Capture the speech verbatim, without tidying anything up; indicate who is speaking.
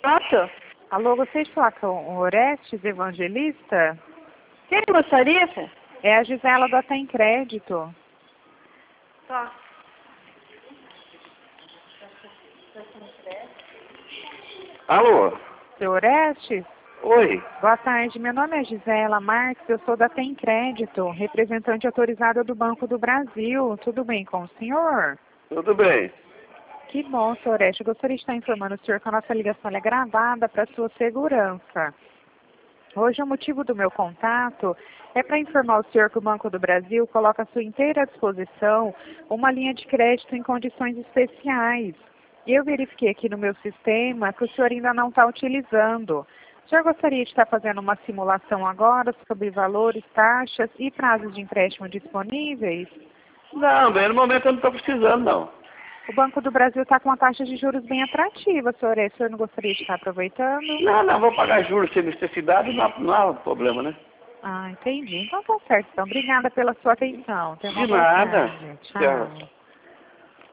Speaker 1: Pronto.
Speaker 2: Alô, gostaria de falar com o Orestes Evangelista?
Speaker 1: Quem gostaria, Fê?
Speaker 2: É a Gisela do Tem Crédito.
Speaker 1: Tá.
Speaker 3: Alô?
Speaker 2: Seu Orestes?
Speaker 3: Oi.
Speaker 2: Boa tarde, meu nome é Gisela Marques, eu sou da Tem Crédito, representante autorizada do Banco do Brasil. Tudo bem com o senhor?
Speaker 3: Tudo bem.
Speaker 2: Que bom, senhor Orestes. Eu gostaria de estar informando o senhor que a nossa ligação é gravada para sua segurança. Hoje o motivo do meu contato é para informar o senhor que o Banco do Brasil coloca à sua inteira disposição uma linha de crédito em condições especiais. E eu verifiquei aqui no meu sistema que o senhor ainda não está utilizando. O senhor gostaria de estar fazendo uma simulação agora sobre valores, taxas e prazos de empréstimo disponíveis?
Speaker 3: Não, bem, no momento eu não estou precisando, não.
Speaker 2: O Banco do Brasil está com uma taxa de juros bem atrativa, senhor. O senhor não gostaria de estar aproveitando?
Speaker 3: Não, não, vou pagar juros sem necessidade, não, há- não há problema, né?
Speaker 2: Ah, entendi. Então tá certo. Então, obrigada pela sua atenção. Tenha uma
Speaker 3: De
Speaker 2: boa
Speaker 3: nada.
Speaker 2: tarde.
Speaker 3: Tchau.
Speaker 2: Tchau.